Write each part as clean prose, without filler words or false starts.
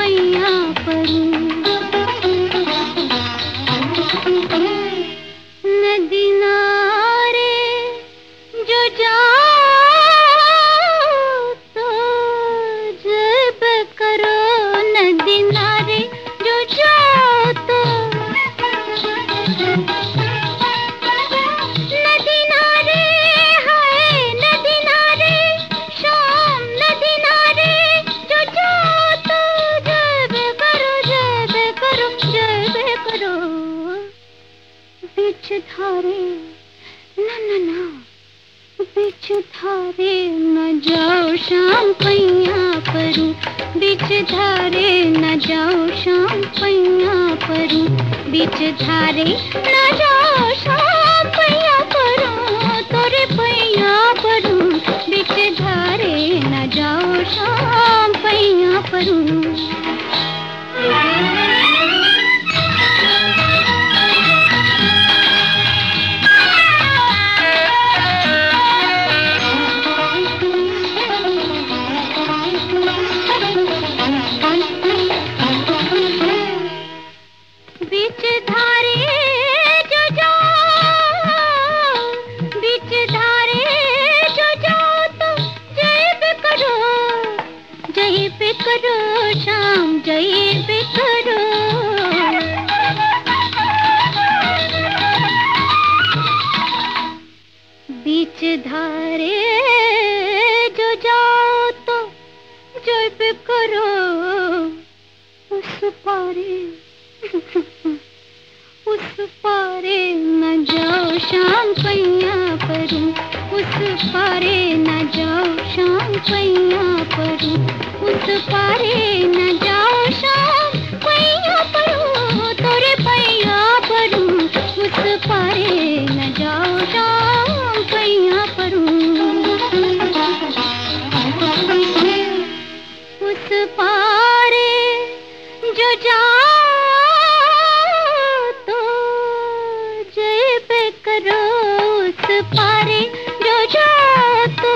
पैया परूं। नदी नारे जो जाओ तो जब करो, नदी नारे जो जाओ तो नदी नारे, हाय नदी नारे शाम, नदी नारे जो जाओ तो जब करो, जब करो, जब करो। बीच धारे ना ना ना, बीच धारे न जाओ शाम पैया परूं। बीच धारे न जाओ शाम पैया परूं। बीच धारे न जाओ शाम पैया परूं, तोरे पैया परूं। बीच धारे न जाओ शाम पैया परूं। बीच धारे जो जाओ, बीच धारे जो जाओ तो जय पे करो, जय पे करो शाम, जय पे करो। बीच धारे जो जाओ तो जय पे करो, उस पारे उस पारे न जाओ शाम पैया परूं। उस पारे न जाओ शाम पैया परूं। उस पारे न जाओ शाम पैया परूं, तोरे पैया परूं। उस पारे न जाओ शाम पैया परूं। उस पारे जो जाओ करो, उस पारे जो जाओ तो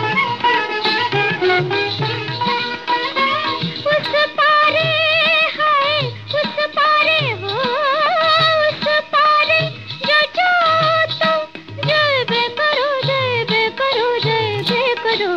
उस पारे, हाय उस पारे हो, उस पारे जो जाओ तो जय करो, जय करो, जय करो।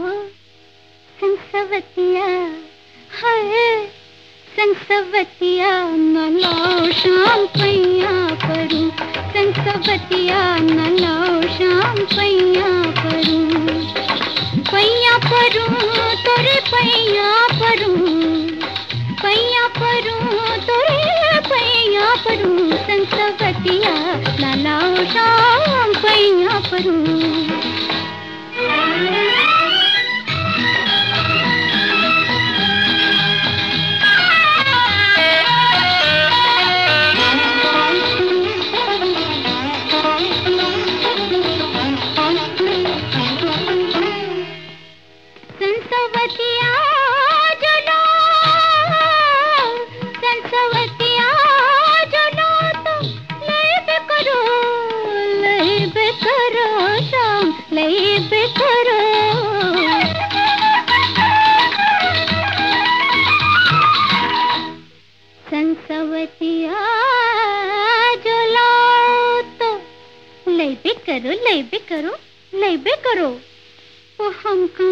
संसवतिया हाय संसवतिया न लाओ शाम पैया परूं। संसवतिया न लाओ शाम पैया परूं। पैया परूं तोरे पैया परूं। पैया परूं तोरे पैया परूं। संसवतिया न लाओ शाम पैया परूं। संसवतिया जो लाओ तो लैबे करो, लैबे करो, लैबे करो। ओ हमका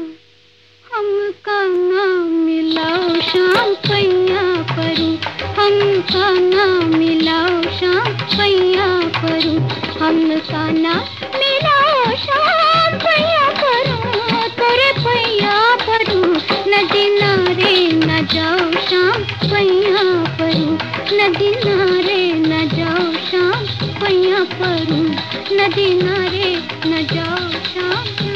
ना मिलाओ शाम पैया परूं। हमका ना मिलाओ शाम पैया परूं। हमका ना मिलाओ शाम पैया परूं, तोरे पैया परूं। नदी नारे न जाओ शाम पैया परूं। नदी नारे न जाओ शाम पैया परूं। नदी नारे न जाओ शाम